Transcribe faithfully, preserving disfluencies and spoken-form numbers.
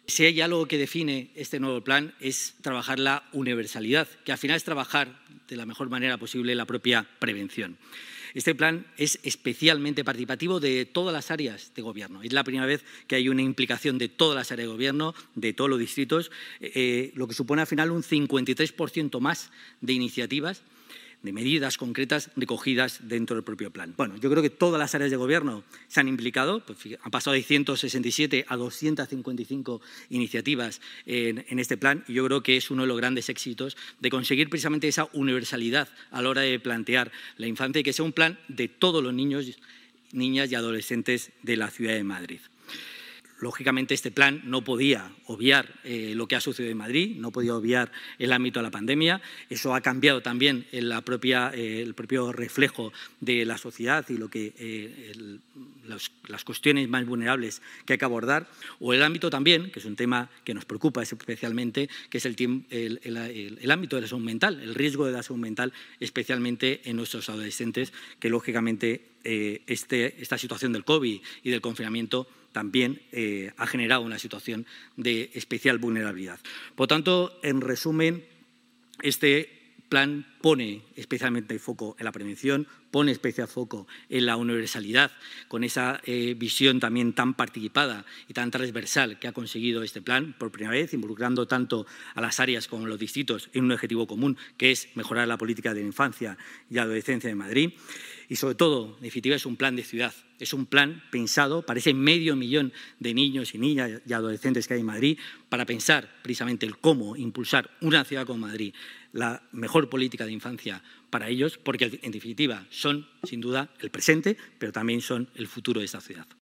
Si hay algo que define este nuevo plan es trabajar la universalidad, que al final es trabajar de la mejor manera posible la propia prevención. Este plan es especialmente participativo de todas las áreas de gobierno. Es la primera vez que hay una implicación de todas las áreas de gobierno, de todos los distritos, eh, lo que supone al final un cincuenta y tres por ciento más de iniciativas, de medidas concretas recogidas dentro del propio plan. Bueno, yo creo que todas las áreas de gobierno se han implicado, pues, han pasado de ciento sesenta y siete a doscientas cincuenta y cinco iniciativas en, en este plan, y yo creo que es uno de los grandes éxitos de conseguir precisamente esa universalidad a la hora de plantear la infancia y que sea un plan de todos los niños, niñas y adolescentes de la ciudad de Madrid. Lógicamente, este plan no podía obviar eh, lo que ha sucedido en Madrid, no podía obviar el ámbito de la pandemia. Eso ha cambiado también en la propia, eh, el propio reflejo de la sociedad y lo que, eh, el, los, las cuestiones más vulnerables que hay que abordar. O el ámbito también, que es un tema que nos preocupa especialmente, que es el, el, el, el ámbito de la salud mental, el riesgo de la salud mental, especialmente en nuestros adolescentes, que lógicamente eh, este, esta situación del COVID y del confinamiento también eh, ha generado una situación de especial vulnerabilidad. Por tanto, en resumen, este plan pone especialmente foco en la prevención, pone especial foco en la universalidad, con esa eh, visión también tan participada y tan transversal que ha conseguido este plan por primera vez, involucrando tanto a las áreas como a los distritos en un objetivo común, que es mejorar la política de la infancia y adolescencia de Madrid. Y sobre todo, en definitiva, es un plan de ciudad, es un plan pensado para ese medio millón de niños y niñas y adolescentes que hay en Madrid, para pensar precisamente el cómo impulsar una ciudad como Madrid, la mejor política de infancia para ellos, porque en definitiva son sin duda el presente, pero también son el futuro de esta ciudad.